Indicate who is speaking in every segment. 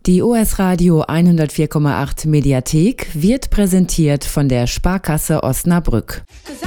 Speaker 1: Die OS Radio 104,8 Mediathek wird präsentiert von der Sparkasse Osnabrück.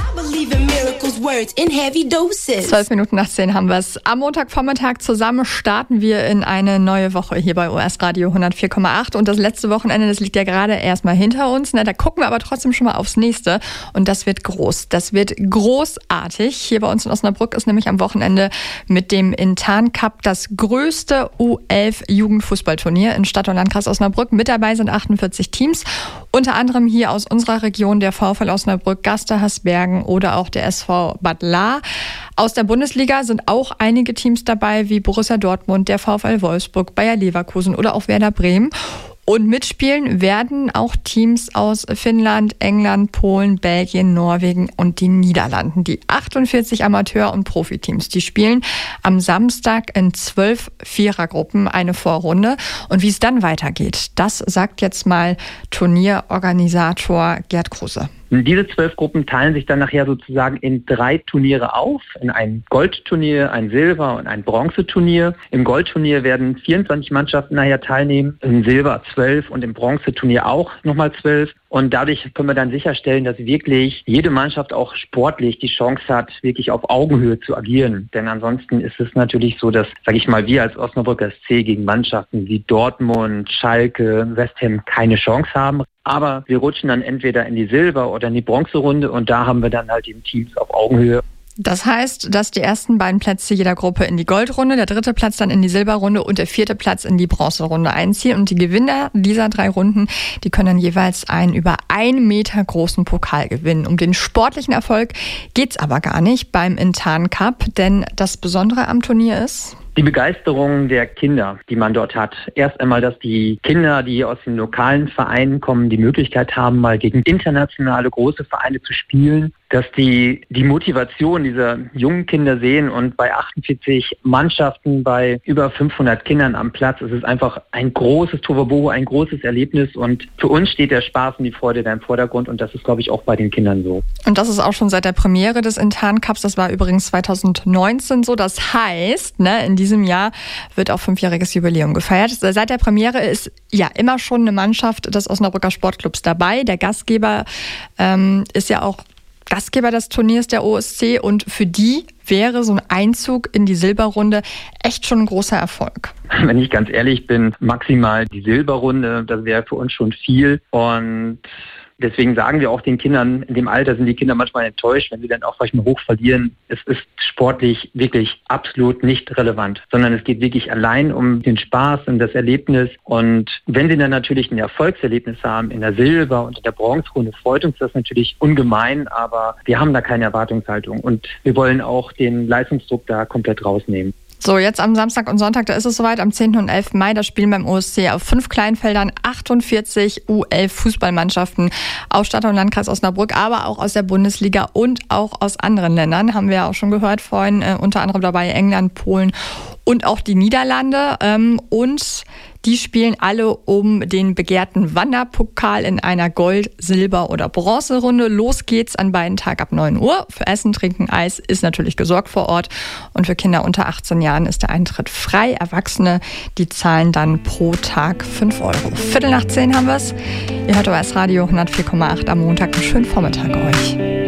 Speaker 2: 12 Minuten nach 10 haben wir es. Am Montagvormittag zusammen starten wir in eine neue Woche hier bei OS Radio 104,8. Und das letzte Wochenende, das liegt ja gerade erstmal hinter uns. Da gucken wir aber trotzdem schon mal aufs nächste. Und das wird groß. Das wird großartig. Hier bei uns in Osnabrück ist nämlich am Wochenende mit dem Intan Cup das größte U11-Jugendfußballturnier in Stadt und Landkreis Osnabrück. Mit dabei sind 48 Teams. Unter anderem hier aus unserer Region der VfL Osnabrück, Gaster-Hasbergen oder auch der SV Bad Lahr. Aus der Bundesliga sind auch einige Teams dabei, wie Borussia Dortmund, der VfL Wolfsburg, Bayer Leverkusen oder auch Werder Bremen. Und mitspielen werden auch Teams aus Finnland, England, Polen, Belgien, Norwegen und den Niederlanden. Die 48 Amateur- und Profiteams, die spielen am Samstag in 12 Vierergruppen eine Vorrunde. Und wie es dann weitergeht, das sagt jetzt mal Turnierorganisator Gerd Kruse.
Speaker 3: Diese 12 Gruppen teilen sich dann nachher sozusagen in 3 Turniere auf, in ein Goldturnier, ein Silber- und ein Bronzeturnier. Im Goldturnier werden 24 Mannschaften nachher teilnehmen, im Silber 12 und im Bronzeturnier auch nochmal 12. Und dadurch können wir dann sicherstellen, dass wirklich jede Mannschaft auch sportlich die Chance hat, wirklich auf Augenhöhe zu agieren. Denn ansonsten ist es natürlich so, dass, sage ich mal, wir als Osnabrücker SC gegen Mannschaften wie Dortmund, Schalke, West Ham keine Chance haben. Aber wir rutschen dann entweder in die Silber- oder in die Bronzerunde und da haben wir dann halt eben Teams auf Augenhöhe.
Speaker 2: Das heißt, dass die ersten beiden Plätze jeder Gruppe in die Goldrunde, der 3. Platz dann in die Silberrunde und der 4. Platz in die Bronzerunde einziehen. Und die Gewinner dieser 3 Runden, die können dann jeweils einen über 1 Meter großen Pokal gewinnen. Um den sportlichen Erfolg geht's aber gar nicht beim Intan Cup, denn das Besondere am Turnier ist
Speaker 3: die Begeisterung der Kinder, die man dort hat. Erst einmal, dass die Kinder, die aus den lokalen Vereinen kommen, die Möglichkeit haben, mal gegen internationale große Vereine zu spielen, dass die Motivation dieser jungen Kinder sehen und bei 48 Mannschaften, bei über 500 Kindern am Platz, ist es einfach ein großes Tohuwabohu, ein großes Erlebnis und für uns steht der Spaß und die Freude da im Vordergrund und das ist, glaube ich, auch bei den Kindern so.
Speaker 2: Und das ist auch schon seit der Premiere des Intan Cups, das war übrigens 2019 so, das heißt, in diesem Jahr wird auch 5-jähriges Jubiläum gefeiert. Seit der Premiere ist ja immer schon eine Mannschaft des Osnabrücker Sportclubs dabei. Der Gastgeber ist ja auch Gastgeber des Turniers der OSC und für die wäre so ein Einzug in die Silberrunde echt schon ein großer Erfolg.
Speaker 3: Wenn ich ganz ehrlich bin, maximal die Silberrunde, das wäre für uns schon viel und deswegen sagen wir auch den Kindern, in dem Alter sind die Kinder manchmal enttäuscht, wenn sie dann auch vielleicht mal hoch verlieren. Es ist sportlich wirklich absolut nicht relevant, sondern es geht wirklich allein um den Spaß und das Erlebnis. Und wenn sie dann natürlich ein Erfolgserlebnis haben in der Silber- und in der Bronzerunde, freut uns das natürlich ungemein, aber wir haben da keine Erwartungshaltung und wir wollen auch den Leistungsdruck da komplett rausnehmen.
Speaker 2: So, jetzt am Samstag und Sonntag, da ist es soweit, am 10. und 11. Mai, da spielen beim OSC auf 5 Kleinfeldern 48 U11-Fußballmannschaften aus Stadt und Landkreis Osnabrück, aber auch aus der Bundesliga und auch aus anderen Ländern, haben wir ja auch schon gehört vorhin, unter anderem dabei England, Polen und auch die Niederlande und die spielen alle um den begehrten Wanderpokal in einer Gold-, Silber- oder Bronzerunde. Los geht's an beiden Tagen ab 9 Uhr. Für Essen, Trinken, Eis ist natürlich gesorgt vor Ort. Und für Kinder unter 18 Jahren ist der Eintritt frei. Erwachsene, die zahlen dann pro Tag 5 €. 9:15 haben wir's. Ihr hört OS Radio 104,8 am Montag. Einen schönen Vormittag euch.